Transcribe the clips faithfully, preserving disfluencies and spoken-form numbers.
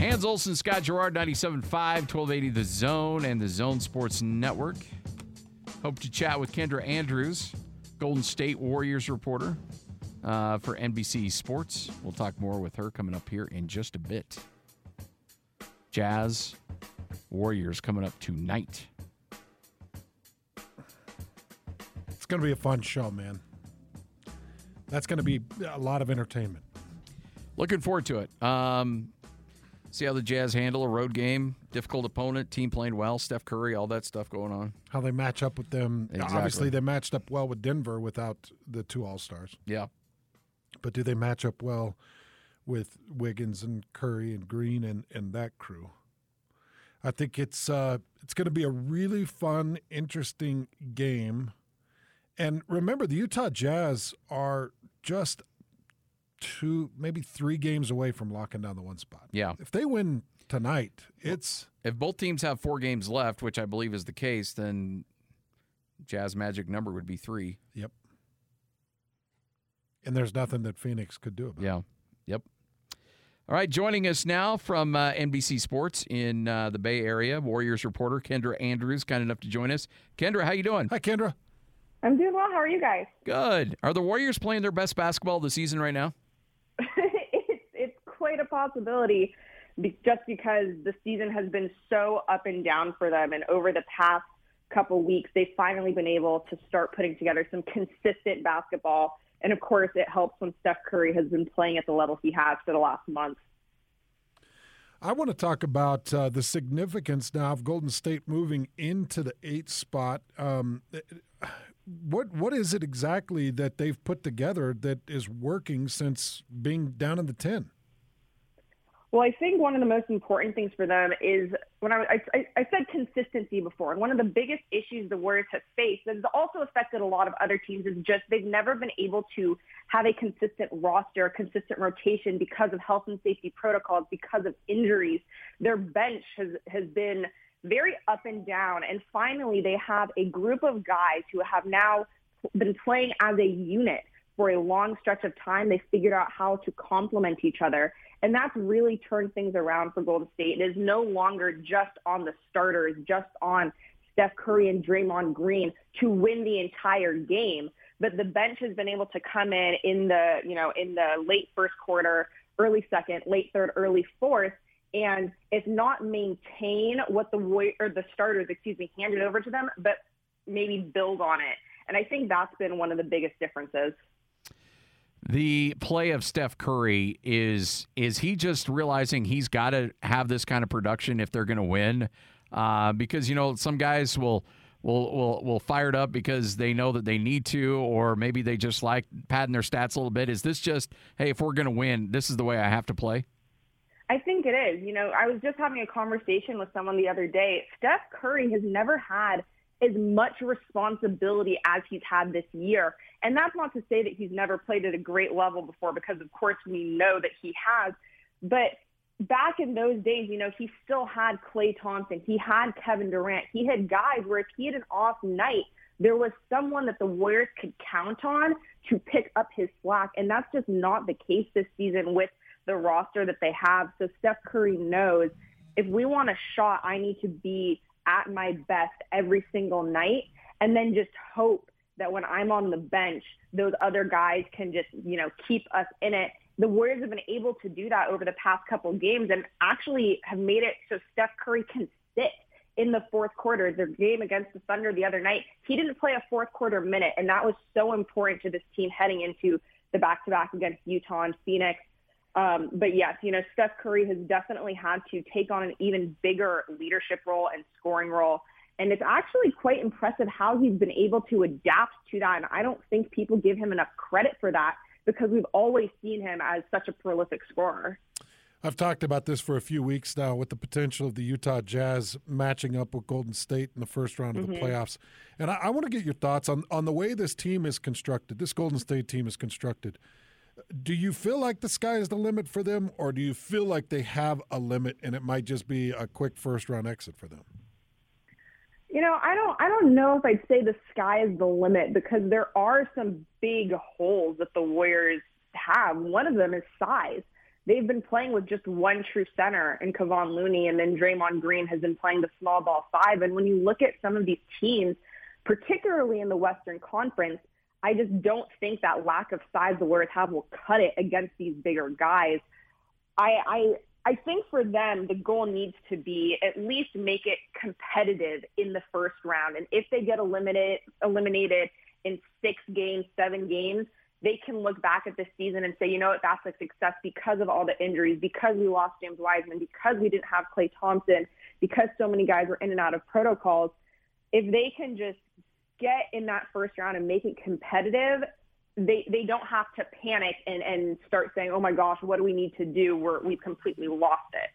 Hans Olsen, Scott Gerard, ninety-seven point five, twelve eighty The Zone and the Zone Sports Network. Hope to chat with Kendra Andrews, Golden State Warriors reporter uh, for N B C Sports. We'll talk more with her coming up here in just a bit. Jazz, Warriors coming up tonight. It's going to be a fun show, man. That's going to be a lot of entertainment. Looking forward to it. Um, see how the Jazz handle a road game, difficult opponent, team playing well, Steph Curry, all that stuff going on. How they match up with them. Exactly. Obviously, they matched up well with Denver without the two All-Stars. Yeah. But do they match up well with Wiggins and Curry and Green and, and that crew? I think it's uh, it's going to be a really fun, interesting game. And remember, the Utah Jazz are just two, maybe three games away from locking down the one spot. Yeah. If they win tonight, it's... If both teams have four games left, which I believe is the case, then Jazz magic number would be three. Yep. And there's nothing that Phoenix could do about yeah. it. Yep. All right, joining us now from uh, N B C Sports in uh, the Bay Area, Warriors reporter Kendra Andrews, kind enough to join us. Kendra, how you doing? Hi, Kendra. I'm doing well. How are you guys? Good. Are the Warriors playing their best basketball of the season right now? it's, it's quite a possibility be- just because the season has been so up and down for them. And over the past couple weeks, they've finally been able to start putting together some consistent basketball. And, of course, it helps when Steph Curry has been playing at the level he has for the last month. I want to talk about uh, the significance now of Golden State moving into the eighth spot. Um, what what is it exactly that they've put together that is working since being down in the ten? Well, I think one of the most important things for them is when I, I, I said consistency before, and one of the biggest issues the Warriors have faced that has also affected a lot of other teams is just they've never been able to have a consistent roster, a consistent rotation because of health and safety protocols, because of injuries. Their bench has, has been very up and down, and finally they have a group of guys who have now been playing as a unit for a long stretch of time. They figured out how to complement each other. And that's really turned things around for Golden State. It is no longer just on the starters, just on Steph Curry and Draymond Green to win the entire game. But the bench has been able to come in in the, you know, in the late first quarter, early second, late third, early fourth, and if not maintain what the or the starters, excuse me, handed over to them, but maybe build on it. And I think that's been one of the biggest differences. The play of Steph Curry, is is he just realizing he's got to have this kind of production if they're going to win? Uh, because, you know, some guys will, will will will fire it up because they know that they need to, or maybe they just like padding their stats a little bit. Is this just, hey, if we're going to win, this is the way I have to play? I think it is. You know, I was just having a conversation with someone the other day. Steph Curry has never had as much responsibility as he's had this year. And that's not to say that he's never played at a great level before, because of course we know that he has. But back in those days, you know, he still had Klay Thompson. He had Kevin Durant. He had guys where if he had an off night, there was someone that the Warriors could count on to pick up his slack. And that's just not the case this season with the roster that they have. So Steph Curry knows, if we want a shot, I need to be at my best every single night, and then just hope that when I'm on the bench, those other guys can just, you know, keep us in it. The Warriors have been able to do that over the past couple of games and actually have made it so Steph Curry can sit in the fourth quarter. Their game against the Thunder the other night, he didn't play a fourth quarter minute, and that was so important to this team heading into the back-to-back against Utah and Phoenix. Um, but yes, you know, Steph Curry has definitely had to take on an even bigger leadership role and scoring role. And it's actually quite impressive how he's been able to adapt to that. And I don't think people give him enough credit for that, because we've always seen him as such a prolific scorer. I've talked about this for a few weeks now, with the potential of the Utah Jazz matching up with Golden State in the first round of mm-hmm. the playoffs. And I, I want to get your thoughts on, on the way this team is constructed, this Golden State team is constructed. Do you feel like the sky is the limit for them, or do you feel like they have a limit and it might just be a quick first-round exit for them? You know, I don't I don't know if I'd say the sky is the limit, because there are some big holes that the Warriors have. One of them is size. they've been playing with just one true center in Kevon Looney, and then Draymond Green has been playing the small ball five. And when you look at some of these teams, particularly in the Western Conference, I just don't think that lack of size the Warriors have will cut it against these bigger guys. I, I I think for them, the goal needs to be at least make it competitive in the first round. And if they get eliminated, eliminated in six games, seven games, they can look back at this season and say, you know what, that's a success because of all the injuries, because we lost James Wiseman, because we didn't have Klay Thompson, because so many guys were in and out of protocols. If they can just get in that first round and make it competitive, they they don't have to panic and, and start saying, oh my gosh, what do we need to do? We're, we've completely lost it.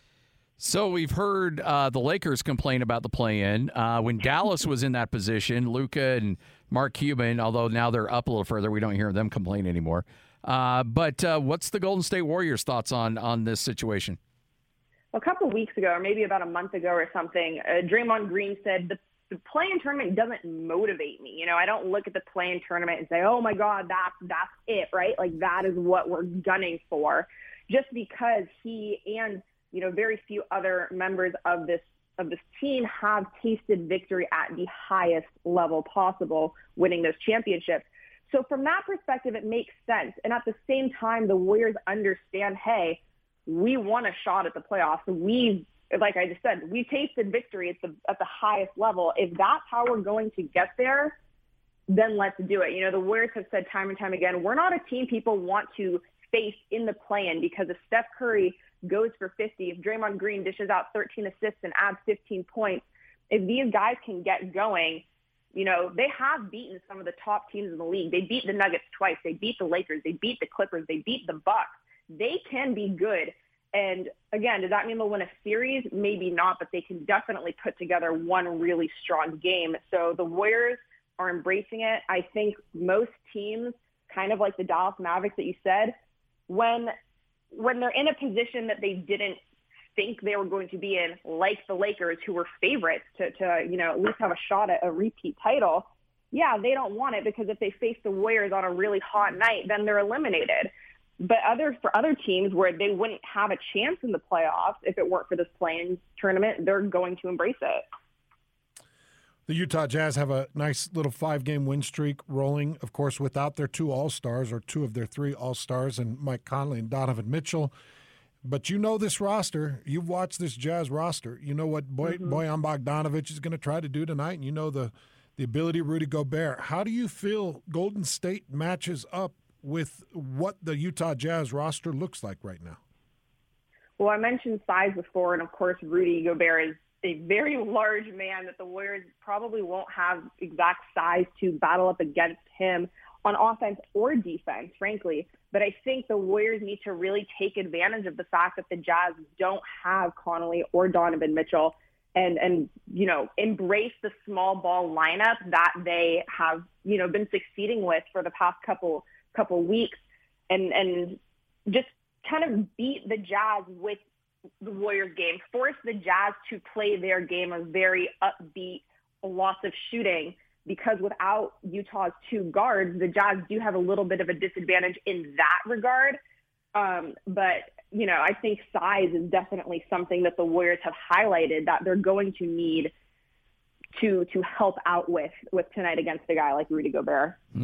So we've heard uh, the Lakers complain about the play-in. Uh, when Dallas was in that position, Luka and Mark Cuban, although now they're up a little further, we don't hear them complain anymore. Uh, but uh, what's the Golden State Warriors' thoughts on, on this situation? A couple of weeks ago, or maybe about a month ago or something, uh, Draymond Green said the The play-in tournament doesn't motivate me. You know, I don't look at the play-in tournament and say, oh, my God, that's, that's it, right? Like, that is what we're gunning for. Just because he and, you know, very few other members of this of this team have tasted victory at the highest level possible, winning those championships. So from that perspective, it makes sense. And at the same time, the Warriors understand, hey, we want a shot at the playoffs. We've Like I just said, we tasted victory at the at the highest level. If that's how we're going to get there, then let's do it. You know, the Warriors have said time and time again, we're not a team people want to face in the play-in, because if Steph Curry goes for fifty, if Draymond Green dishes out thirteen assists and adds fifteen points, if these guys can get going, you know, they have beaten some of the top teams in the league. They beat the Nuggets twice. They beat the Lakers. They beat the Clippers. They beat the Bucks. They can be good. And again, does that mean they'll win a series? Maybe not, but they can definitely put together one really strong game. So the Warriors are embracing it. I think most teams, kind of like the Dallas Mavericks that you said, when when they're in a position that they didn't think they were going to be in, like the Lakers, who were favorites to, to you know, at least have a shot at a repeat title, yeah, they don't want it, because if they face the Warriors on a really hot night, then they're eliminated. But other for other teams where they wouldn't have a chance in the playoffs if it weren't for this play-in tournament, they're going to embrace it. The Utah Jazz have a nice little five-game win streak rolling, of course, without their two All-Stars, or two of their three All-Stars, and Mike Conley and Donovan Mitchell. But you know this roster. You've watched this Jazz roster. You know what Boy, mm-hmm. Bojan Bogdanovic is going to try to do tonight, and you know the, the ability of Rudy Gobert. How do you feel Golden State matches up with what the Utah Jazz roster looks like right now? Well, I mentioned size before, and of course, Rudy Gobert is a very large man that the Warriors probably won't have exact size to battle up against him on offense or defense, frankly. But I think the Warriors need to really take advantage of the fact that the Jazz don't have Conley or Donovan Mitchell, and, and you know, embrace the small ball lineup that they have, you know, been succeeding with for the past couple couple weeks, and and just kind of beat the Jazz with the Warriors game, force the Jazz to play their game of very upbeat, lots of shooting, because without Utah's two guards, the Jazz do have a little bit of a disadvantage in that regard. Um, but, you know, I think size is definitely something that the Warriors have highlighted that they're going to need to to help out with, with tonight against a guy like Rudy Gobert. Hmm.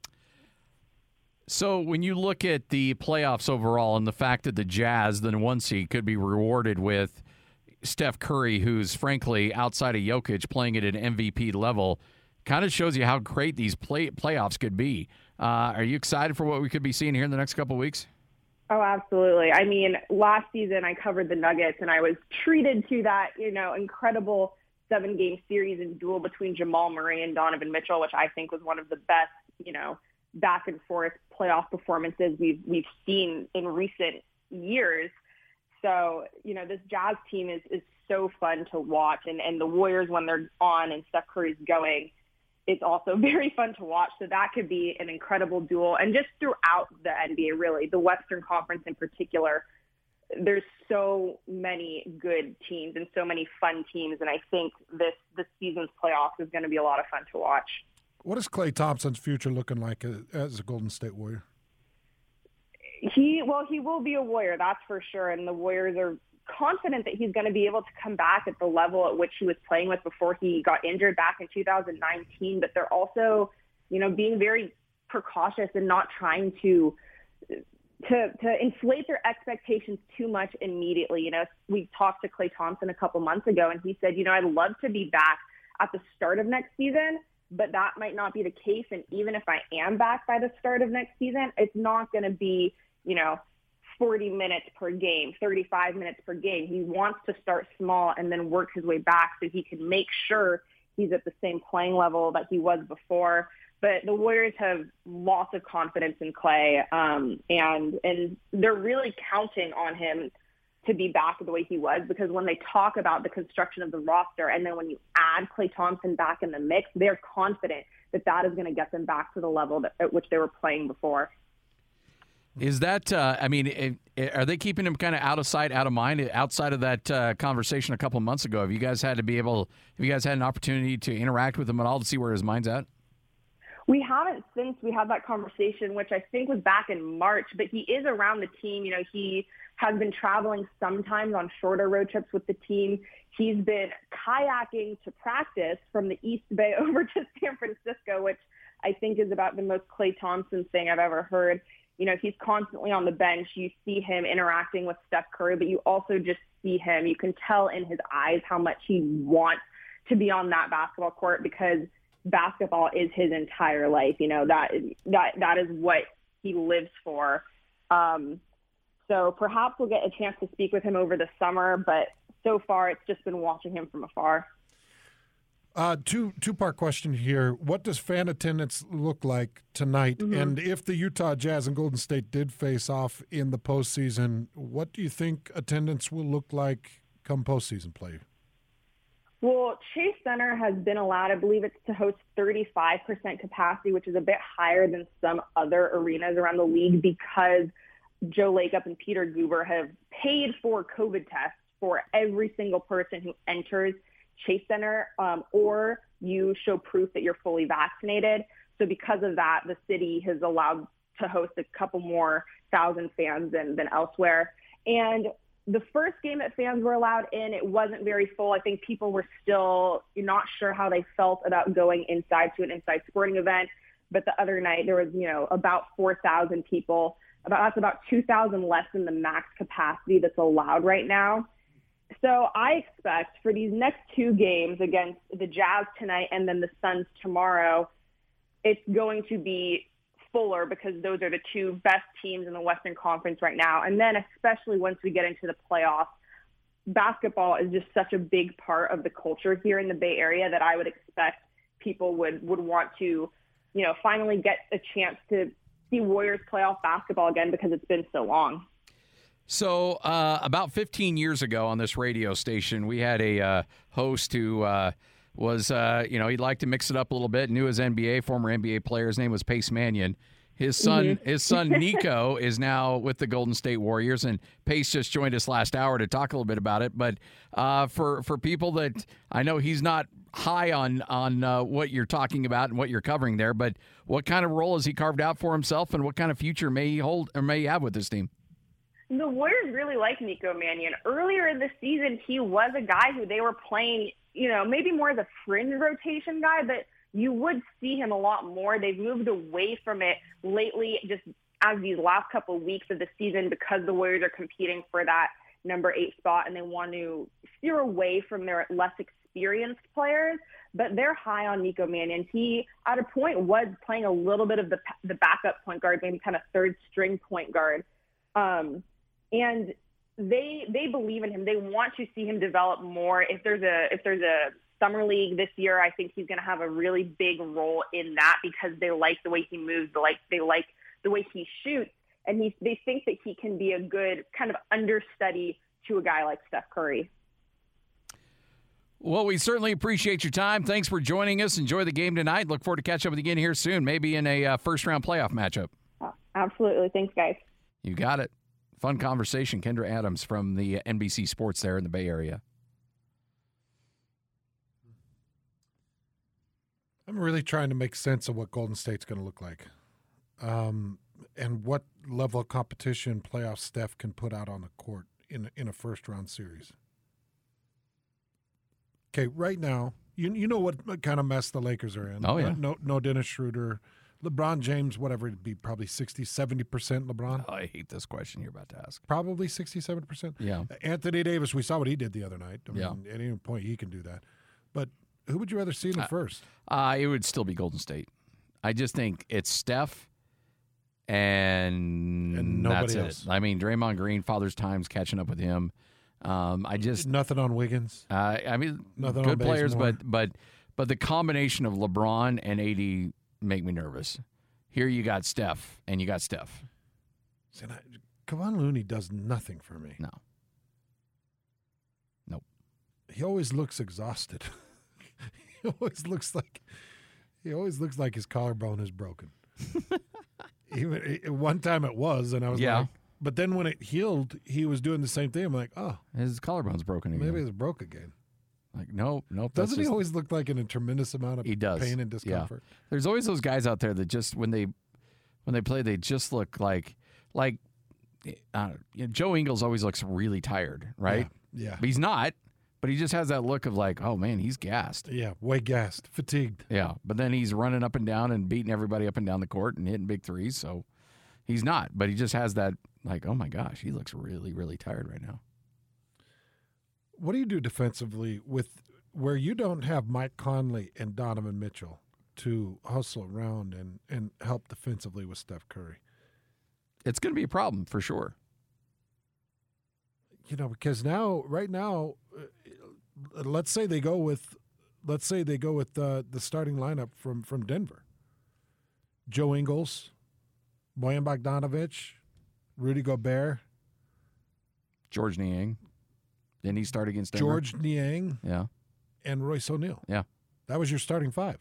So when you look at the playoffs overall and the fact that the Jazz, the one seed, could be rewarded with Steph Curry, who's frankly outside of Jokic playing at an M V P level, kind of shows you how great these play, playoffs could be. Uh, are you excited for what we could be seeing here in the next couple of weeks? Oh, absolutely. I mean, last season I covered the Nuggets, and I was treated to that, you know, incredible seven-game series and duel between Jamal Murray and Donovan Mitchell, which I think was one of the best, you know, back and forth playoff performances we've we've seen in recent years. So, you know, this Jazz team is, is so fun to watch, and, and the Warriors, when they're on and Steph Curry's going, it's also very fun to watch. So that could be an incredible duel. And just throughout the N B A, really, the Western Conference in particular, there's so many good teams and so many fun teams. And I think this, this season's playoffs is going to be a lot of fun to watch. What is Klay Thompson's future looking like as a Golden State Warrior? He He well, he will be a Warrior, that's for sure. And the Warriors are confident that he's going to be able to come back at the level at which he was playing with before he got injured back in two thousand nineteen. But they're also, you know, being very precautious and not trying to to to inflate their expectations too much immediately. You know, we talked to Klay Thompson a couple months ago, and he said, you know, I'd love to be back at the start of next season, but that might not be the case. And even if I am back by the start of next season, it's not going to be, you know, forty minutes per game, thirty-five minutes per game. He wants to start small and then work his way back so he can make sure he's at the same playing level that he was before. But the Warriors have lots of confidence in Klay, um, and and they're really counting on him to be back the way he was, because when they talk about the construction of the roster and then when you add Klay Thompson back in the mix, they're confident that that is going to get them back to the level that, at which they were playing before. Is that, uh, I mean, it, it, are they keeping him kind of out of sight, out of mind? Outside of that uh, conversation a couple of months ago, have you guys had to be able, have you guys had an opportunity to interact with him at all to see where his mind's at? We haven't since we had that conversation, which I think was back in March, but he is around the team. You know, he has been traveling sometimes on shorter road trips with the team. He's been kayaking to practice from the East Bay over to San Francisco, which I think is about the most Klay Thompson thing I've ever heard. You know, he's constantly on the bench. You see him interacting with Steph Curry, but you also just see him. You can tell in his eyes how much he wants to be on that basketball court, because basketball is his entire life. You know, that that that is what he lives for. Um, so perhaps we'll get a chance to speak with him over the summer, but so far it's just been watching him from afar. Uh, two two-part question here. What does fan attendance look like tonight? Mm-hmm. And if the Utah Jazz and Golden State did face off in the postseason, what do you think attendance will look like come postseason play? Well, Chase Center has been allowed, I believe it's to host thirty-five percent capacity, which is a bit higher than some other arenas around the league, because Joe Lacob and Peter Guber have paid for COVID tests for every single person who enters Chase Center, um, or you show proof that you're fully vaccinated. So because of that, the city has allowed to host a couple more thousand fans than, than elsewhere. And the first game that fans were allowed in, it wasn't very full. I think people were still not sure how they felt about going inside to an inside sporting event. But the other night there was, you know, about four thousand people. About that's about two thousand less than the max capacity that's allowed right now. So I expect for these next two games against the Jazz tonight and then the Suns tomorrow, it's going to be fuller, because those are the two best teams in the Western Conference right now. And then especially once we get into the playoffs, basketball is just such a big part of the culture here in the Bay Area that I would expect people would, would want to, you know, finally get a chance to see Warriors playoff basketball again, because it's been so long. So uh, about fifteen years ago on this radio station, we had a uh, host who uh, was, uh, you know, he'd like to mix it up a little bit, knew his N B A, former N B A player. His name was Pace Mannion. His son, mm-hmm. his son Nico is now with the Golden State Warriors, and Pace just joined us last hour to talk a little bit about it. But uh, for for people that, I know he's not high on on uh, what you're talking about and what you're covering there, but what kind of role has he carved out for himself, and what kind of future may he hold or may he have with this team? The Warriors really like Nico Mannion. Earlier in the season, he was a guy who they were playing, you know, maybe more as a fringe rotation guy, but you would see him a lot more. They've moved away from it lately, just as these last couple of weeks of the season, because the Warriors are competing for that number eight spot, and they want to steer away from their less experienced players. But they're high on Nico Mannion. He, at a point, was playing a little bit of the the backup point guard, maybe kind of third string point guard. Um, And they they believe in him. They want to see him develop more. If there's a if there's a summer league this year, I think he's going to have a really big role in that, because they like the way he moves, they like they like the way he shoots, and he they think that he can be a good kind of understudy to a guy like Steph Curry. Well, we certainly appreciate your time. Thanks for joining us. Enjoy the game tonight. Look forward to catch up with you again here soon, maybe in a uh, first round playoff matchup. Oh, absolutely. Thanks, guys. You got it. Fun conversation. Kendra Adams from the N B C Sports there in the Bay Area. I'm really trying to make sense of what Golden State's going to look like. Um, and what level of competition playoff Steph can put out on the court in in a first round series. Okay, right now, you you know what kind of mess the Lakers are in. Oh, yeah. Uh, no, no Dennis Schroeder. LeBron James, whatever it'd be, probably sixty, seventy percent LeBron. Oh, I hate this question you're about to ask. Probably sixty, seventy percent. Yeah. Anthony Davis, we saw what he did the other night. I mean, Yeah. at any point he can do that. But who would you rather see in the Uh, first? Uh, it would still be Golden State. I just think it's Steph and, And nobody that's else. it. I mean, Draymond Green, Father's Time's catching up with him. Um, I just, Nothing on Wiggins. uh, I mean, Nothing good on players, Bazemore. but but but the combination of LeBron and A D make me nervous. Here you got Steph, and you got Steph. See, I- Kevon Looney does nothing for me. No. Nope. He always looks exhausted. he always looks like he always looks like his collarbone is broken. Even at one time it was, and I was Yeah. like, but then when it healed, he was doing the same thing. I'm like, oh, His collarbone's broken again. maybe it's broke again. Like, nope, nope. that's Doesn't he just- always look like in a tremendous amount of He does. pain and Yeah. discomfort? There's always those guys out there that just when they when they play, they just look like like uh, you know, Joe Ingles always looks really tired, right? Yeah. But he's not. But he just has that look of like, oh man, he's gassed. Yeah. Way gassed, fatigued. Yeah. But then he's running up and down and beating everybody up and down the court and hitting big threes. So he's not. But he just has that like, oh my gosh, he looks really, really tired right now. What do you do defensively with where you don't have Mike Conley and Donovan Mitchell to hustle around and, and help defensively with Steph Curry? It's going to be a problem for sure. You know, because now, right now, uh, let's say they go with, let's say they go with uh, the starting lineup from from Denver: Joe Ingles, Bojan Bogdanovic, Rudy Gobert, George Niang. Didn't he start against Denver? George Niang, Yeah. and Royce O'Neal. Yeah. That was your starting five.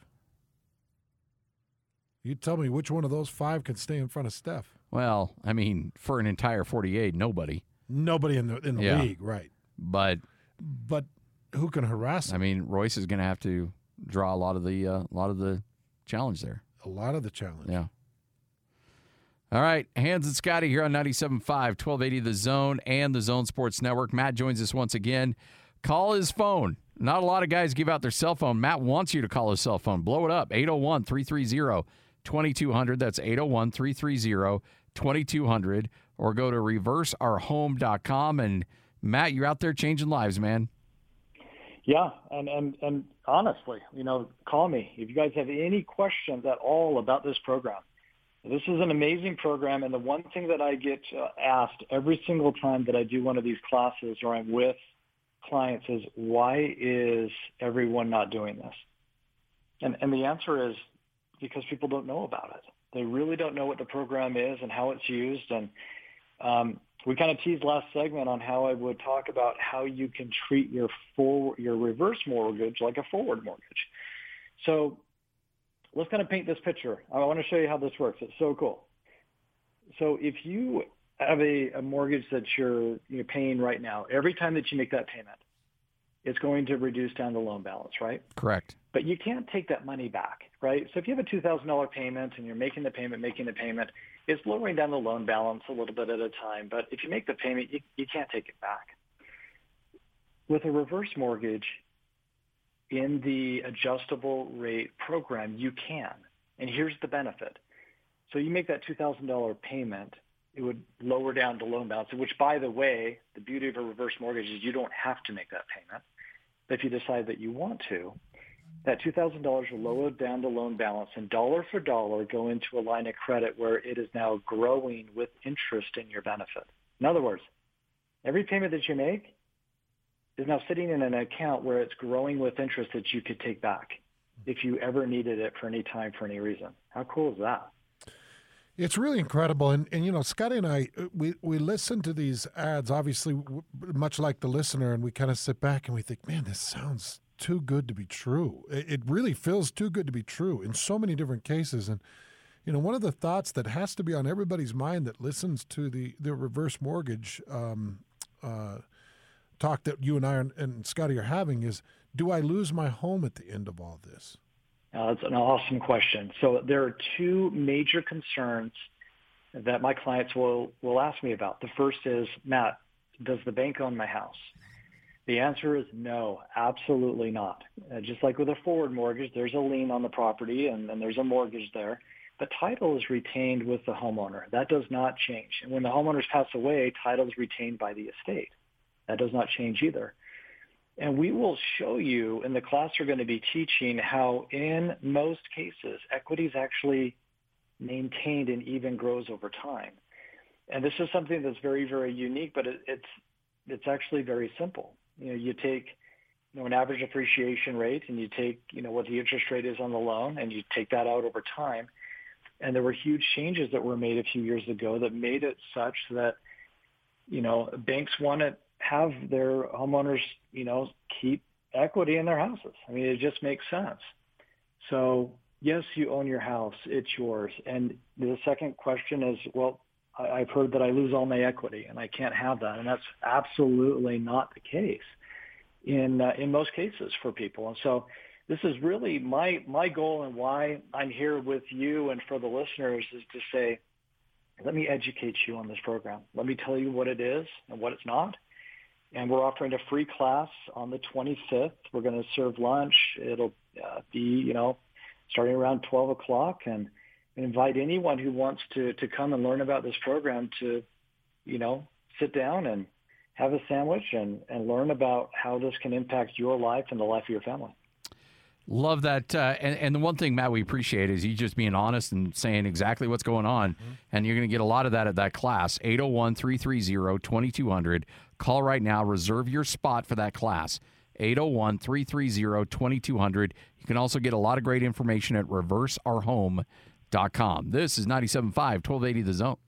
You tell me which one of those five can stay in front of Steph. Well, I mean, for an entire forty-eight, nobody. Nobody in the in the Yeah. league, right? But But who can harass I him? mean, Royce is going to have to draw a lot of the uh, a lot of the challenge there. A lot of the challenge. Yeah. All right, Hans and Scotty here on ninety-seven point five, twelve eighty The Zone and the Zone Sports Network. Matt joins us once again. Call his phone. Not a lot of guys give out their cell phone. Matt wants you to call his cell phone. Blow it up, eight oh one, three three zero, two two zero zero. That's eight oh one, three three zero, two two zero zero. Or go to reverse our home dot com. And, Matt, you're out there changing lives, man. Yeah, and, and, and honestly, you know, call me if you guys have any questions at all about this program. This is an amazing program, and the one thing that I get uh, asked every single time that I do one of these classes or I'm with clients is, why is everyone not doing this? And, and the answer is because people don't know about it. They really don't know what the program is and how it's used. And um, we kind of teased last segment on how I would talk about how you can treat your forward, your reverse mortgage like a forward mortgage. So let's kind of paint this picture. I want to show you how this works. It's so cool. So if you have a, a mortgage that you're, you're paying right now, every time that you make that payment, it's going to reduce down the loan balance, right? Correct. But you can't take that money back, right? So if you have a two thousand dollars payment and you're making the payment, making the payment, it's lowering down the loan balance a little bit at a time. But if you make the payment, you, you can't take it back. With a reverse mortgage, in the adjustable rate program, you can. And here's the benefit. So you make that two thousand dollars payment, it would lower down the loan balance, which, by the way, the beauty of a reverse mortgage is you don't have to make that payment. But if you decide that you want to, that two thousand dollars will lower down the loan balance and dollar for dollar go into a line of credit where it is now growing with interest in your benefit. In other words, every payment that you make is now sitting in an account where it's growing with interest that you could take back if you ever needed it for any time, for any reason. How cool is that? It's really incredible. And, and you know, Scotty and I, we, we listen to these ads, obviously, w- much like the listener, and we kind of sit back and we think, man, this sounds too good to be true. It, it really feels too good to be true in so many different cases. And, you know, one of the thoughts that has to be on everybody's mind that listens to the, the reverse mortgage um, uh, talk that you and I are, and Scotty are having is, do I lose my home at the end of all this? Uh, that's an awesome question. So there are two major concerns that my clients will, will ask me about. The first is, Matt, does the bank own my house? The answer is no, absolutely not. Uh, just like with a forward mortgage, there's a lien on the property and, and there's a mortgage there. The title is retained with the homeowner. That does not change. And when the homeowners pass away, title is retained by the estate. That does not change either. And we will show you in the class we're going to be teaching how in most cases, equity is actually maintained and even grows over time. And this is something that's very, very unique, but it, it's it's actually very simple. You know, you take you know an average appreciation rate, and you take you know what the interest rate is on the loan, and you take that out over time. And there were huge changes that were made a few years ago that made it such that you know banks want to have their homeowners you know keep equity in their houses. I mean, it just makes sense. So yes, you own your house; it's yours. And the second question is, well, I've heard that I lose all my equity and I can't have that. And that's absolutely not the case in uh, in most cases for people. And so this is really my, my goal, and why I'm here with you and for the listeners is to say, let me educate you on this program. Let me tell you what it is and what it's not. And we're offering a free class on the twenty-fifth. We're going to serve lunch. It'll uh, be, you know, starting around twelve o'clock, and invite anyone who wants to, to come and learn about this program to, you know, sit down and have a sandwich and, and learn about how this can impact your life and the life of your family. Love that. Uh, and, and the one thing, Matt, we appreciate is you just being honest and saying exactly what's going on. Mm-hmm. And you're going to get a lot of that at that class. eight oh one, three three zero, two two zero zero. Call right now. Reserve your spot for that class. eight oh one, three three zero, two two zero zero. You can also get a lot of great information at reverse our home dot com. This is ninety-seven point five, twelve eighty The Zone.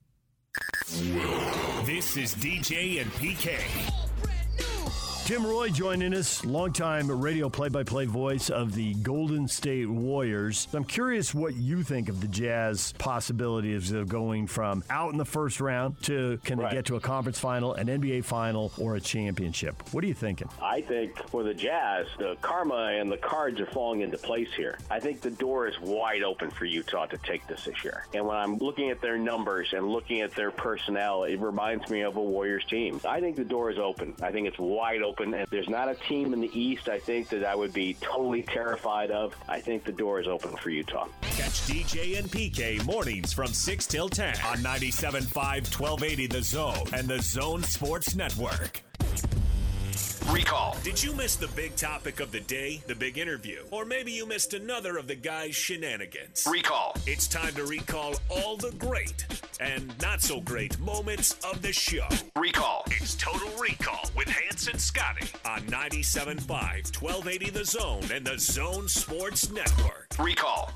This is D J and P K. Tim Roy joining us, longtime radio play-by-play voice of the Golden State Warriors. I'm curious what you think of the Jazz possibilities of going from out in the first round to can right. they get to a conference final, an N B A final, or a championship? What are you thinking? I think for the Jazz, the karma and the cards are falling into place here. I think the door is wide open for Utah to take this this year. And when I'm looking at their numbers and looking at their personnel, it reminds me of a Warriors team. I think the door is open. I think it's wide open. And there's not a team in the East, I think, that I would be totally terrified of. I think the door is open for Utah. Catch D J and P K mornings from six till ten on ninety-seven point five, twelve eighty The Zone and the Zone Sports Network. Recall. Did you miss the big topic of the day, the big interview? Or maybe you missed another of the guy's shenanigans? Recall. It's time to recall all the great and not so great moments of the show. Recall. It's Total Recall with Hans and Scotty on ninety-seven point five, twelve eighty The Zone and the Zone Sports Network. Recall.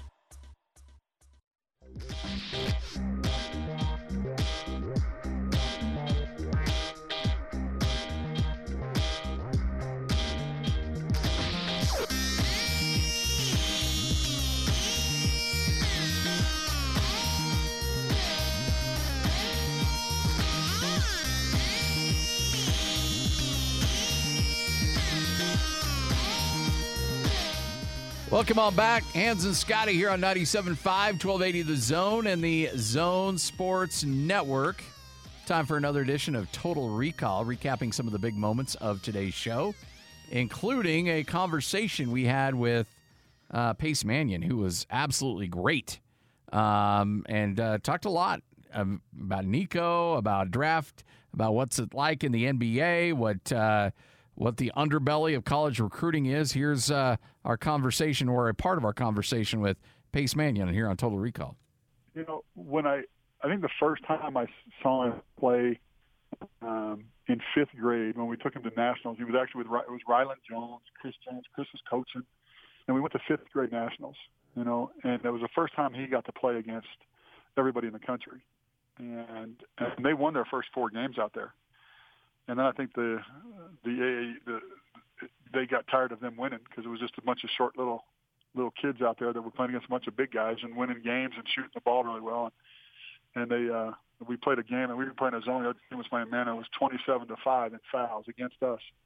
Welcome on back. Hans and Scotty here on ninety-seven point five, twelve eighty The Zone and the Zone Sports Network. Time for another edition of Total Recall, recapping some of the big moments of today's show, including a conversation we had with uh, Pace Mannion, who was absolutely great, um, and uh, talked a lot um, about Nico, about draft, about what's it like in the N B A, what uh, what the underbelly of college recruiting is. Here's uh, our conversation, or a part of our conversation with Pace Mannion here on Total Recall. You know, when I, I think the first time I saw him play um, in fifth grade, when we took him to nationals, he was actually with, it was Ryland Jones, Chris Jones, Chris was coaching, and we went to fifth grade nationals, you know, and it was the first time he got to play against everybody in the country. And, and they won their first four games out there. And then I think the the, A A, the they got tired of them winning because it was just a bunch of short little little kids out there that were playing against a bunch of big guys and winning games and shooting the ball really well. And, and they uh, we played a game, and we were playing a zone. The other team was playing man. It was twenty-seven to five in fouls against us. Mm.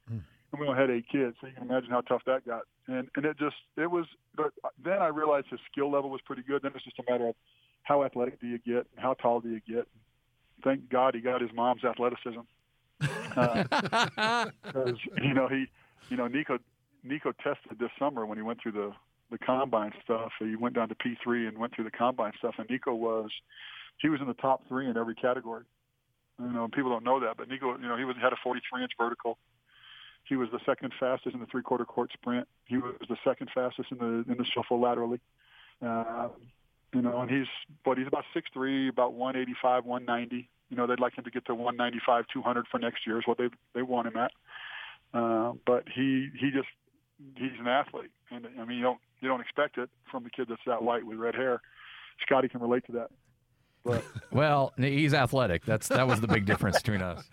and we only had eight kids, so you can imagine how tough that got. And and it just it was. But then I realized his skill level was pretty good. Then it's just a matter of how athletic do you get, and how tall do you get. Thank God he got his mom's athleticism. Because uh, you know he, you know Nico Nico tested this summer when he went through the the combine stuff. He went down to P three and went through the combine stuff, and Nico was he was in the top three in every category. You know, people don't know that, but Nico, you know, he was had a forty-three inch vertical. He was the second fastest in the three-quarter court sprint. He was the second fastest in the in the shuffle laterally. Uh, you know, and he's but he's about six three, about one eighty-five, one ninety. You know, they'd like him to get to one ninety-five, two hundred for next year is what they they want him at. Uh, but he he just he's an athlete, and I mean you don't you don't expect it from a kid that's that light with red hair. Scotty can relate to that. But well, he's athletic. That's that was the big difference between us.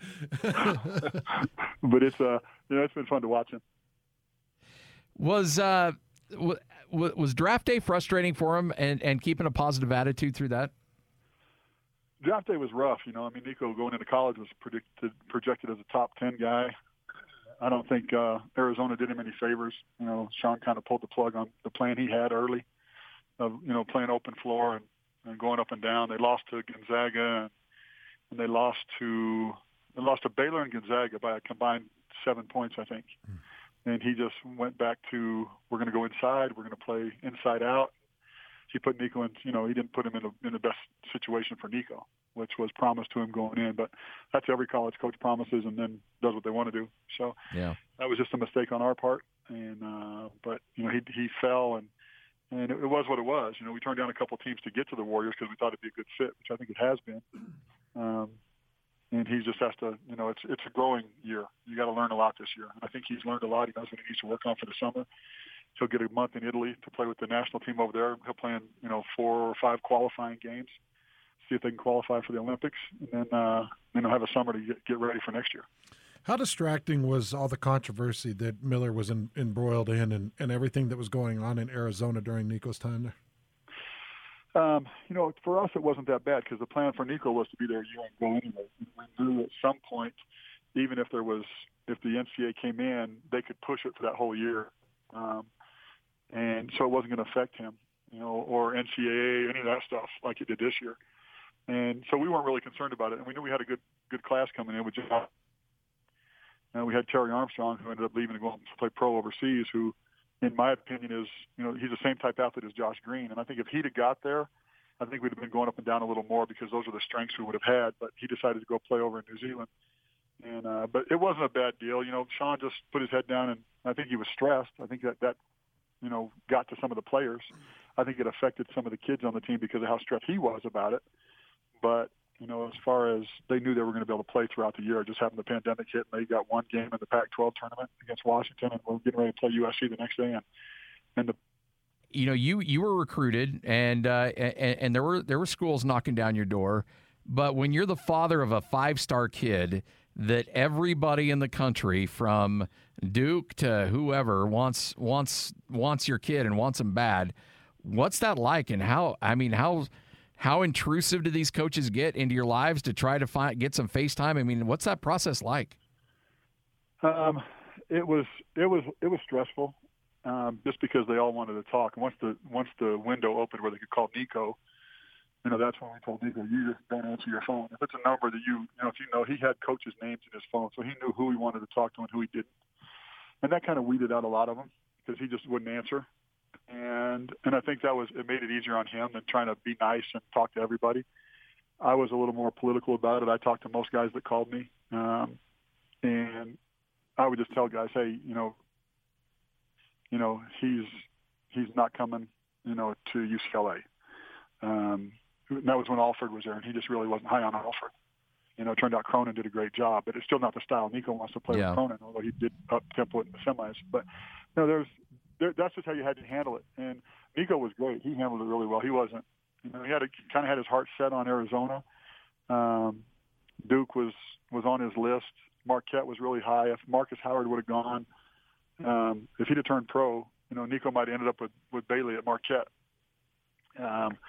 But it's uh, you know, it's been fun to watch him. Was uh, w- was draft day frustrating for him, and, and keeping a positive attitude through that? Draft day was rough. You know, I mean, Nico going into college was predicted projected as a top ten guy. I don't think uh, Arizona did him any favors. You know, Sean kind of pulled the plug on the plan he had early of you know playing open floor and. and going up and down. They lost to Gonzaga, and they lost to they lost to Baylor and Gonzaga by a combined seven points, I think. Mm. And he just went back to we're going to go inside, we're going to play inside out. He put Nico in, you know, he didn't put him in the in the best situation for Nico, which was promised to him going in. But that's every college coach promises and then does what they want to do. So yeah, that was just a mistake on our part. And uh, but you know he he fell and. And it was what it was. You know, we turned down a couple of teams to get to the Warriors because we thought it'd be a good fit, which I think it has been. Um, and he just has to, you know, it's it's a growing year. You got to learn a lot this year. And I think he's learned a lot. He knows what he needs to work on for the summer. He'll get a month in Italy to play with the national team over there. He'll play in, you know, four or five qualifying games, see if they can qualify for the Olympics, and then uh, then he'll have a summer to get, get ready for next year. How distracting was all the controversy that Miller was in, embroiled in and, and everything that was going on in Arizona during Nico's time there? Um, you know, for us, it wasn't that bad because the plan for Nico was to be there a year and go anyway. We knew at some point, even if there was, if the N C double A came in, they could push it for that whole year. Um, and so it wasn't going to affect him, you know, or N C double A, any of that stuff like it did this year. And so we weren't really concerned about it. And we knew we had a good, good class coming in with John. And we had Terry Armstrong, who ended up leaving to go to play pro overseas, who, in my opinion, is, you know, he's the same type athlete as Josh Green. And I think if he'd have got there, I think we'd have been going up and down a little more because those are the strengths we would have had. But he decided to go play over in New Zealand. And uh, but it wasn't a bad deal. You know, Sean just put his head down, and I think he was stressed. I think that, that you know, got to some of the players. I think it affected some of the kids on the team because of how stressed he was about it. But you know, as far as they knew they were going to be able to play throughout the year, it just happened the pandemic hit, and they got one game in the Pac twelve tournament against Washington, and we're getting ready to play U S C the next day. And, and the you know, you you were recruited, and, uh, and and there were there were schools knocking down your door, but when you're the father of a five-star kid that everybody in the country, from Duke to whoever, wants wants wants your kid and wants him bad, what's that like? And how? I mean, how? How intrusive do these coaches get into your lives to try to find get some FaceTime? I mean, what's that process like? Um, it was it was it was stressful, um, just because they all wanted to talk. And once the once the window opened where they could call Nico, you know, that's when we told Nico, you just don't answer your phone. If it's a number that you, you know, if you know, he had coaches' names in his phone, so he knew who he wanted to talk to and who he didn't. And that kind of weeded out a lot of them because he just wouldn't answer. And and I think that was it made it easier on him than trying to be nice and talk to everybody. I was a little more political about it. I talked to most guys that called me, um, and I would just tell guys, hey, you know, you know, he's he's not coming, you know, to U C L A. Um, and that was when Alford was there, and he just really wasn't high on Alford. You know, it turned out Cronin did a great job, but it's still not the style Nico wants to play yeah. with Cronin, although he did up tempo it in the semis. But you know, there's There, that's just how you had to handle it. And Nico was great. He handled it really well. He wasn't, you know, he had a, kind of had his heart set on Arizona. Um, Duke was, was on his list. Marquette was really high. If Marcus Howard would have gone, um, if he'd have turned pro, you know, Nico might have ended up with, with Bailey at Marquette. Um,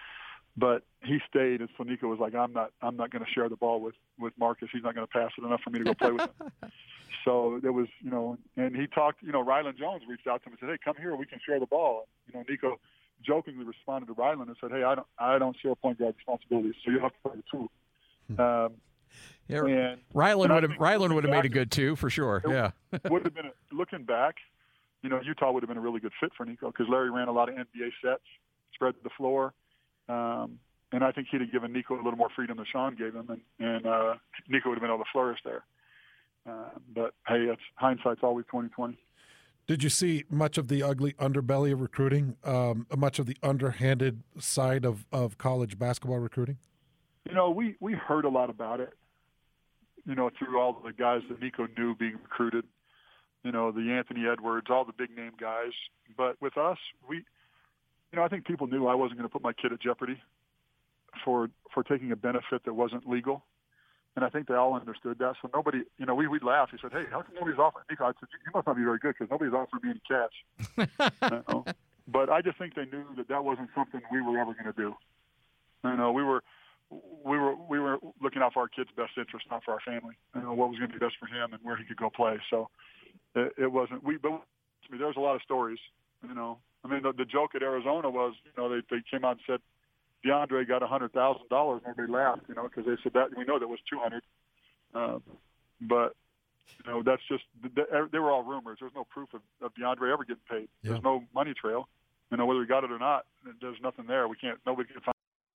but he stayed, and so Nico was like, I'm not I'm not going to share the ball with, with Marcus. He's not going to pass it enough for me to go play with him. So there was, you know, and he talked, you know, Ryland Jones reached out to him and said, hey, come here, we can share the ball. And, you know, Nico jokingly responded to Ryland and said, hey, I don't I don't share point guard responsibilities, so you'll have to play the two. Um, yeah, and, Ryland and would have Ryland would have made a good two for sure. Yeah, would have been a, looking back, you know, Utah would have been a really good fit for Nico because Larry ran a lot of N B A sets, spread the floor, um, and I think he'd have given Nico a little more freedom than Sean gave him, and, and uh, Nico would have been able to flourish there. Uh, but hey, it's hindsight's always twenty twenty. Did you see much of the ugly underbelly of recruiting, um, much of the underhanded side of, of college basketball recruiting? You know, we, we heard a lot about it, you know, through all the guys that Nico knew being recruited, you know, the Anthony Edwards, all the big-name guys. But with us, we, you know, I think people knew I wasn't going to put my kid at jeopardy for for taking a benefit that wasn't legal. And I think they all understood that. So nobody, you know, we, we'd laugh. He said, hey, how come nobody's offering Nico? I said, you must not be very good because nobody's offering me any cash. You know? But I just think they knew that that wasn't something we were ever going to do. You know, we were we were we were looking out for our kid's best interest, not for our family. You know, what was going to be best for him and where he could go play. So it, it wasn't. We, but I mean, there was a lot of stories. You know, I mean, the, the joke at Arizona was, you know, they they came out and said DeAndre got a hundred thousand dollars, and everybody laughed, you know, because they said that we know that was two hundred. Uh, but you know, that's just they were all rumors. There's no proof of, of DeAndre ever getting paid. Yeah. There's no money trail. You know, whether he got it or not, there's nothing there. We can't. Nobody can find.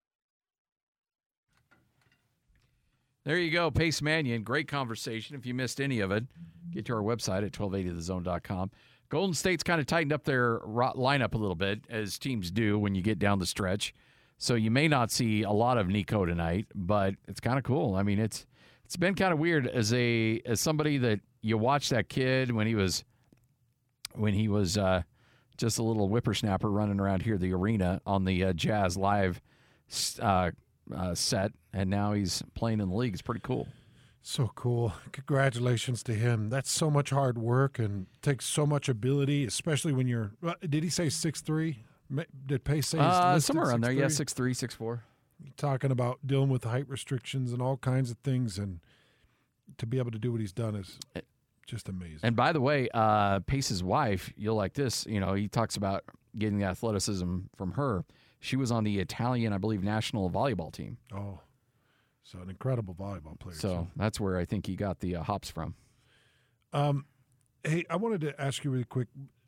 There you go, Pace Mannion. Great conversation. If you missed any of it, get to our website at twelve eighty the zone dot com. Golden State's kind of tightened up their lineup a little bit, as teams do when you get down the stretch. So you may not see a lot of Nico tonight, but it's kind of cool. I mean, it's it's been kind of weird as a as somebody that you watch that kid when he was when he was uh, just a little whippersnapper running around here the arena on the uh, Jazz Live uh, uh, set, and now he's playing in the league. It's pretty cool. So cool. Congratulations to him. That's so much hard work and takes so much ability, especially when you're – did he say six three? Did Pace say he's uh, somewhere around there? Yeah, six three, six four. You're talking about dealing with height restrictions and all kinds of things, and to be able to do what he's done is just amazing. And by the way, uh, Pace's wife, you'll like this, you know, he talks about getting the athleticism from her. She was on the Italian, I believe, national volleyball team. Oh, so an incredible volleyball player. So too. That's where I think he got the uh, hops from. Um, hey, I wanted to ask you really quick.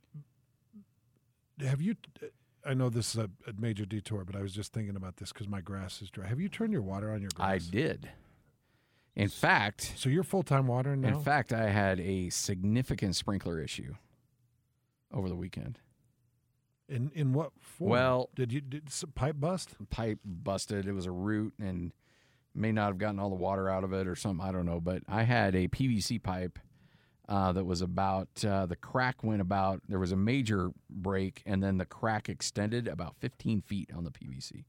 Have you, I know this is a, a major detour, but I was just thinking about this because my grass is dry. Have you turned your water on your grass? I did. In fact. So you're full-time watering now? In fact, I had a significant sprinkler issue over the weekend. In in what form? Well, did you did some pipe bust? Pipe busted. It was a root and may not have gotten all the water out of it or something. I don't know. But I had a P V C pipe uh, that was about uh, the crack went about. There was a major break, and then the crack extended about fifteen feet on the P V C.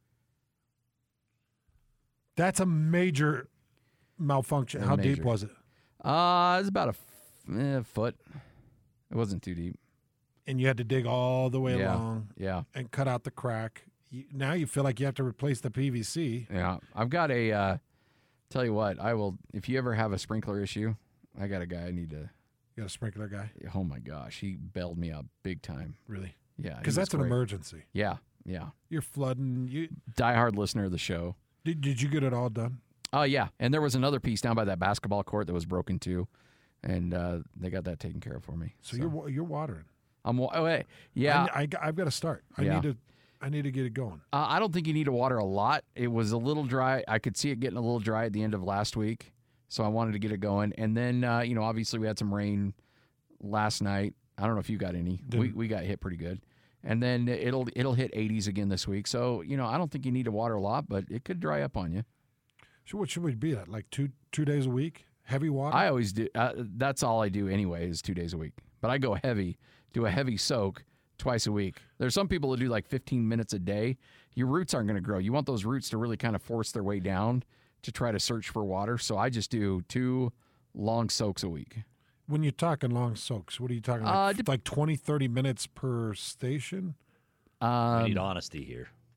That's a major malfunction. How major. deep was it? Uh, it was about a f- eh, foot. It wasn't too deep. And you had to dig all the way yeah, along yeah. and cut out the crack. You, now you feel like you have to replace the P V C. Yeah. I've got a, uh, tell you what, I will, if you ever have a sprinkler issue, I got a guy I need to. You got a sprinkler guy? Oh, my gosh. He bailed me out big time. Really? Yeah. Because that's an emergency. Yeah, yeah. You're flooding. You diehard listener of the show. Did, did you get it all done? Oh, uh, yeah. And there was another piece down by that basketball court that was broken, too. And uh, they got that taken care of for me. So, so. you're you're watering. I'm oh, hey, yeah. I, I, I've got to start. I yeah. need to. I need to get it going. Uh, I don't think you need to water a lot. It was a little dry. I could see it getting a little dry at the end of last week, so I wanted to get it going. And then, uh, you know, obviously we had some rain last night. I don't know if you got any. Didn't. We we got hit pretty good. And then it'll it'll hit eighties again this week. So you know, I don't think you need to water a lot, but it could dry up on you. So what should we be at? Like two two days a week, heavy water? I always do. Uh, that's all I do anyway. Is two days a week. But I go heavy. Do a heavy soak twice a week. There's some people that do like fifteen minutes a day. Your roots aren't going to grow. You want those roots to really kind of force their way down to try to search for water. So I just do two long soaks a week. When you're talking long soaks, what are you talking like, uh, dep- like twenty, thirty minutes per station? Um, we need honesty here.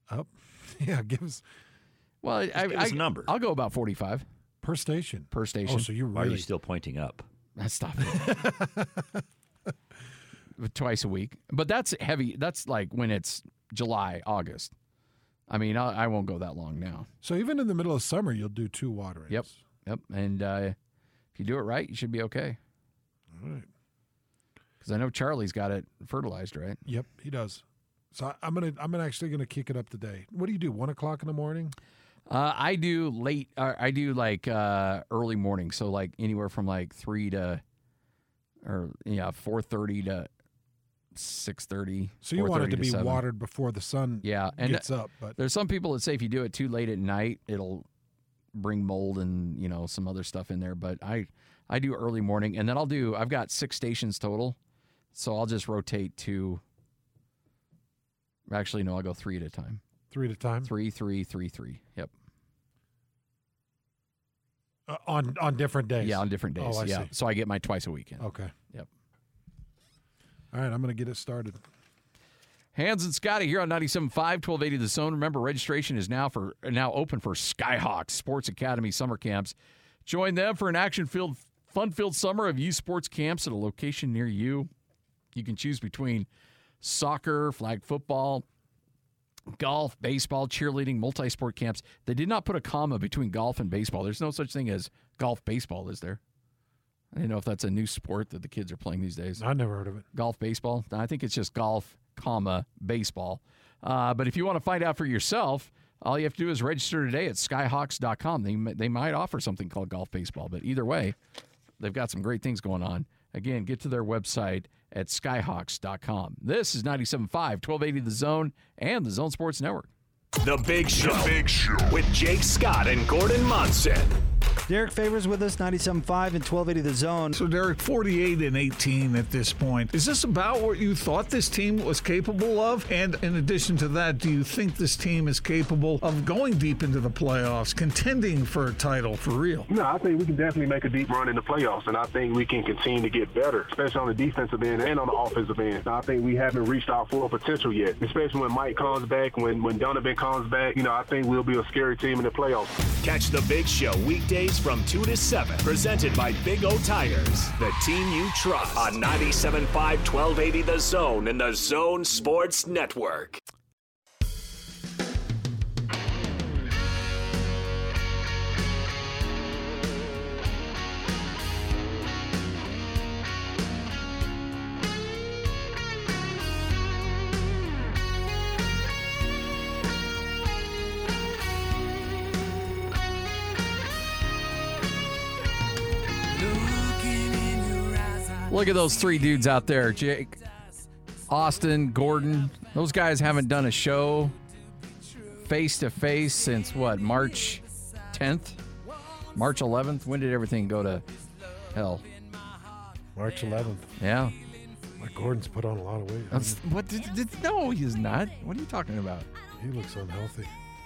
Up. Yeah, give us Well, I, give I, us a number. I'll go about forty-five per station. per station. Oh, so you Why are really you still pointing up? Stop it. Twice a week. But that's heavy. That's like when it's July, August. I mean, I, I won't go that long now. So even in the middle of summer, you'll do two waterings. Yep. Yep. And uh, if you do it right, you should be okay. All right. Because I know Charlie's got it fertilized, right? Yep, he does. So I, I'm gonna I'm gonna actually gonna kick it up today. What do you do? One o'clock in the morning? Uh, I do late. Uh, I do like uh, early morning. So like anywhere from like three to, or yeah, four thirty to six thirty. So you want it to be seven. watered before the sun Yeah, and gets up. But there's some people that say if you do it too late at night, it'll bring mold and you know some other stuff in there. But I I do early morning, and then I'll do. I've got six stations total, so I'll just rotate to. Actually, no, I'll go three at a time. three at a time? Three, three, three, three. Yep. Uh, on on different days? Yeah, on different days. Oh, I yeah. see. So I get my twice a weekend. Okay. Yep. All right, I'm going to get it started. Hans and Scotty here on ninety-seven point five, twelve eighty The Zone. Remember, registration is now for now open for Skyhawk Sports Academy summer camps. Join them for an action-filled, fun-filled summer of youth sports camps at a location near you. You can choose between soccer, flag football, golf, baseball, cheerleading, multi-sport camps. They did not put a comma between golf and baseball. There's no such thing as golf baseball, is there? I don't know if that's a new sport that the kids are playing these days. I never heard of it. Golf baseball? I think it's just golf, comma, baseball. Uh, but if you want to find out for yourself, all you have to do is register today at skyhawks dot com. They, they might offer something called golf baseball, but either way, they've got some great things going on. Again, get to their website at skyhawks dot com. This is ninety-seven point five, twelve eighty The Zone and the Zone Sports Network. The Big Show, the Big Show. With Jake Scott and Gordon Monson. Derek Favors with us, ninety-seven point five and twelve eighty The Zone. So, Derek, forty-eight and eighteen at this point. Is this about what you thought this team was capable of? And in addition to that, do you think this team is capable of going deep into the playoffs, contending for a title for real? No, I think we can definitely make a deep run in the playoffs, and I think we can continue to get better, especially on the defensive end and on the offensive end. I think we haven't reached our full potential yet, especially when Mike comes back, when, when Donovan comes back. You know, I think we'll be a scary team in the playoffs. Catch the Big Show weekdays from two to seven, presented by Big O Tires, the team you trust, on ninety-seven point five, twelve eighty The Zone and the Zone Sports Network. Look at those three dudes out there, Jake, Austin, Gordon. Those guys haven't done a show face-to-face since, what, March tenth? March eleventh? When did everything go to hell? March eleventh. Yeah. Mike Gordon's put on a lot of weight. That's, what? Did, did, no, he's not. What are you talking about? He looks unhealthy.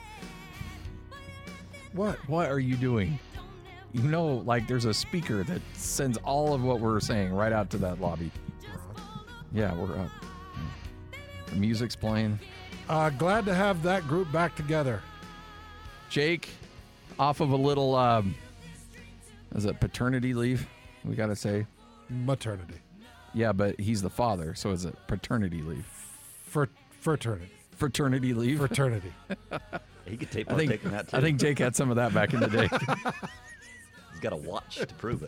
What? What are you doing? You know, like there's a speaker that sends all of what we're saying right out to that lobby. Yeah, we're up. The music's playing. Uh, glad to have that group back together. Jake, off of a little, um, is it paternity leave? We got to say. Maternity. Yeah, but he's the father, so is it paternity leave? For fraternity. Fraternity leave? Fraternity. He could take I think, in that too. I think Jake had some of that back in the day. He's got a watch to prove it.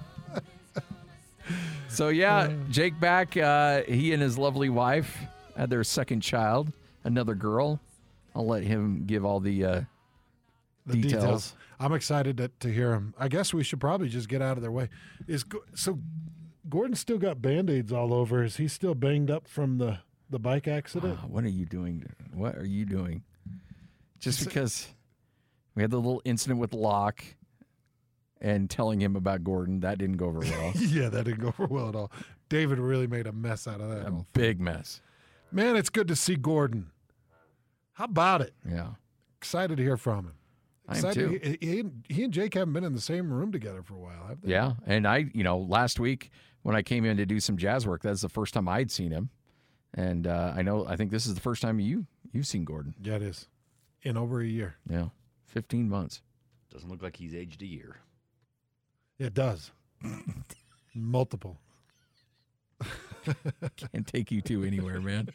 So, yeah, Jake back. Uh, he and his lovely wife had their second child, another girl. I'll let him give all the, uh, the details. details. I'm excited to, to hear him. I guess we should probably just get out of their way. Is So, Gordon's still got Band-Aids all over. Is he still banged up from the, the bike accident? Oh, what are you doing? What are you doing? Just because we had the little incident with Locke and telling him about Gordon, that didn't go over well. Yeah, that didn't go over well at all. David really made a mess out of that. A big mess. Man, it's good to see Gordon. How about it? Yeah. Excited to hear from him. I am Excited. too. He, he, he and Jake haven't been in the same room together for a while, have they? Yeah, and I, you know, last week when I came in to do some jazz work, that's the first time I'd seen him. And uh, I know, I think this is the first time you, you've seen Gordon. Yeah, it is. In over a year. Yeah, fifteen months. Doesn't look like he's aged a year. It does. Multiple. Can't take you two anywhere, man.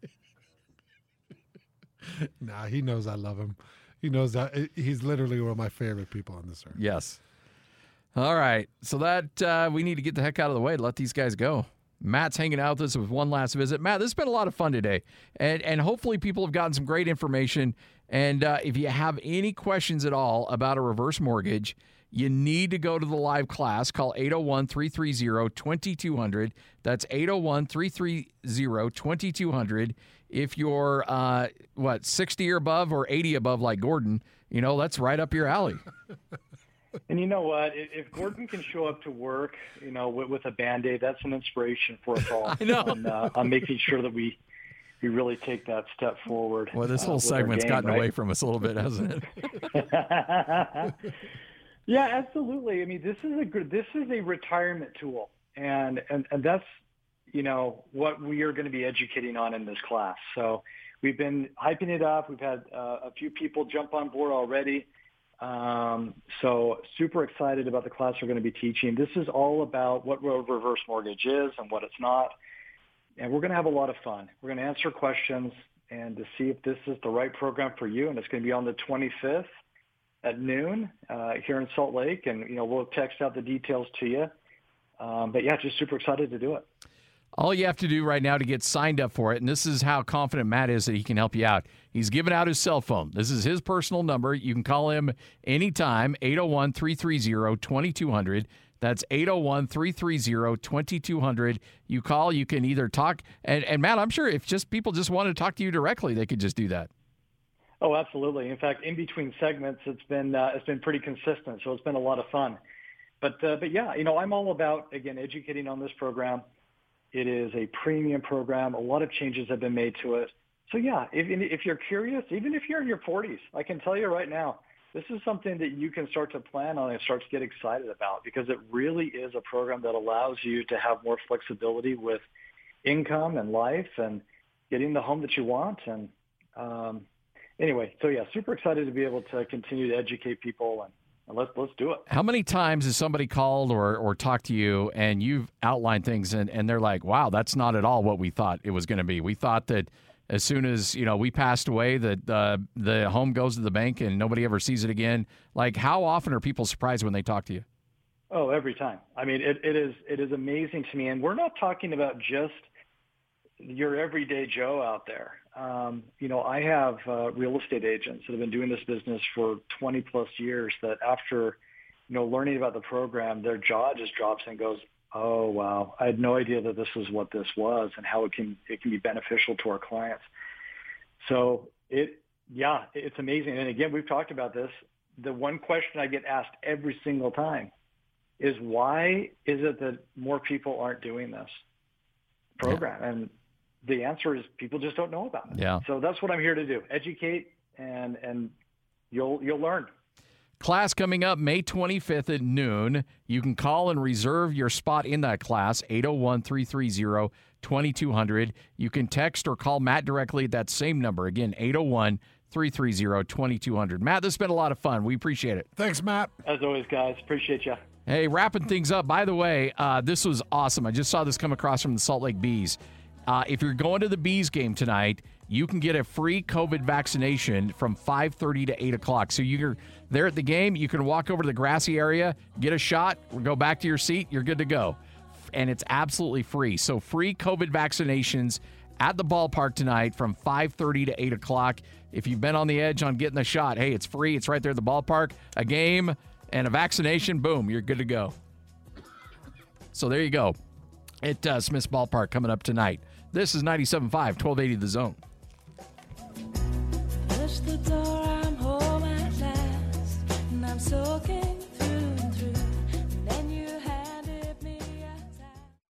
Nah, he knows I love him. He knows that he's literally one of my favorite people on this earth. Yes. All right. So that uh, we need to get the heck out of the way to let these guys go. Matt's hanging out with us with one last visit. Matt, this has been a lot of fun today. And and hopefully people have gotten some great information. And uh, if you have any questions at all about a reverse mortgage, you need to go to the live class. Call eight oh one, three three zero, two two zero zero. That's eight oh one, three three zero, two two zero zero. If you're, uh, what, sixty or above or eighty above like Gordon, you know, that's right up your alley. And you know what? If Gordon can show up to work, you know, with, with a Band-Aid, that's an inspiration for us all. I know. And uh, I'm making sure that we we really take that step forward. Well, this whole uh, segment's game, gotten right? away from us a little bit, hasn't it? Yeah, absolutely. I mean, this is a good, this is a retirement tool, and, and and that's, you know, what we are going to be educating on in this class. So we've been hyping it up. We've had uh, a few people jump on board already. Um, so super excited about the class we're going to be teaching. This is all about what reverse mortgage is and what it's not. And we're going to have a lot of fun. We're going to answer questions and to see if this is the right program for you. And it's going to be on the twenty-fifth at noon uh, here in Salt Lake. And, you know, we'll text out the details to you. Um, but, yeah, just super excited to do it. All you have to do right now to get signed up for it, and this is how confident Matt is that he can help you out. He's given out his cell phone. This is his personal number. You can call him anytime, eight oh one, three three zero, two two zero zero. That's eight oh one, three three zero, two two zero zero. You call, you can either talk, and, and Matt, I'm sure if just people just want to talk to you directly, they could just do that. Oh, absolutely. In fact, in between segments, it's been uh, it's been pretty consistent, so it's been a lot of fun. But uh, but yeah, you know, I'm all about, again, educating on this program. It is a premium program. A lot of changes have been made to it. So yeah, if if you're curious, even if you're in your forties, I can tell you right now, this is something that you can start to plan on and start to get excited about, because it really is a program that allows you to have more flexibility with income and life and getting the home that you want. And um, anyway, so yeah, super excited to be able to continue to educate people, and, and let's let's do it. How many times has somebody called or, or talked to you and you've outlined things and, and they're like, wow, that's not at all what we thought it was going to be. We thought that as soon as, you know, we passed away, that uh, the home goes to the bank and nobody ever sees it again. Like, how often are people surprised when they talk to you? Oh, every time. I mean, it, it is it is amazing to me. And we're not talking about just your everyday Joe out there. Um, you know, I have uh, real estate agents that have been doing this business for twenty plus years that after, you know, learning about the program, their jaw just drops and goes, oh, wow, I had no idea that this was what this was and how it can it can be beneficial to our clients. So it, yeah, it's amazing. And again, we've talked about this. The one question I get asked every single time is, why is it that more people aren't doing this program? Yeah. And the answer is people just don't know about it. Yeah. So that's what I'm here to do: educate, and and you'll you'll learn. Class coming up May twenty-fifth at noon. You can call and reserve your spot in that class, eight oh one, three three zero, two two zero zero. You can text or call Matt directly at that same number. Again, eight oh one, three three zero, two two zero zero. Matt, this has been a lot of fun. We appreciate it. Thanks, Matt. As always, guys. Appreciate you. Hey, wrapping things up, by the way, uh, this was awesome. I just saw this come across from the Salt Lake Bees. Uh, if you're going to the Bees game tonight, you can get a free COVID vaccination from five thirty to eight o'clock. So you're there at the game, you can walk over to the grassy area, get a shot, go back to your seat, you're good to go. And it's absolutely free. So free COVID vaccinations at the ballpark tonight from five thirty to eight o'clock. If you've been on the edge on getting the shot, hey, it's free. It's right there at the ballpark. A game and a vaccination, boom, you're good to go. So there you go. At uh, Smith's Ballpark coming up tonight. This is ninety-seven point five, twelve eighty The Zone. Push the door, I'm home at last, and I'm soaking